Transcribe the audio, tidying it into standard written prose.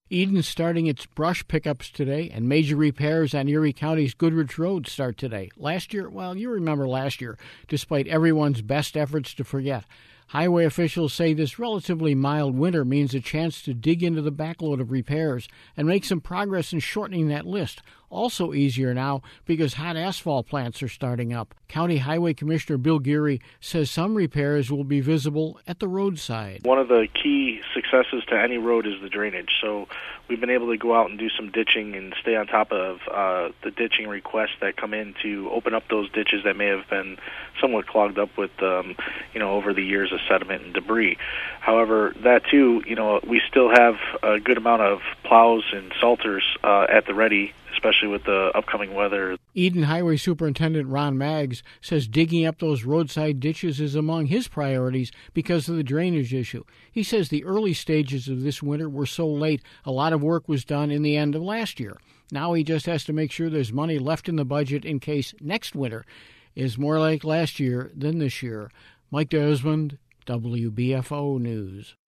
Eden's starting its brush pickups today, and major repairs on Erie County's Goodrich Road start today. Last year, you remember last year, despite everyone's best efforts to forget. Highway officials say this relatively mild winter means a chance to dig into the backload of repairs and make some progress in shortening that list. Also easier now because hot asphalt plants are starting up. County Highway Commissioner Bill Geary says some repairs will be visible at the roadside. One of the key successes to any road is the drainage. So we've been able to go out and do some ditching and stay on top of the ditching requests that come in to open up those ditches that may have been somewhat clogged up with, over the years of sediment and debris. However, that too, we still have a good amount of plows and salters at the ready, especially with the upcoming weather. Eden Highway Superintendent Ron Maggs says digging up those roadside ditches is among his priorities because of the drainage issue. He says the early stages of this winter were so late, a lot of work was done in the end of last year. Now he just has to make sure there's money left in the budget in case next winter is more like last year than this year. Mike Desmond, WBFO News.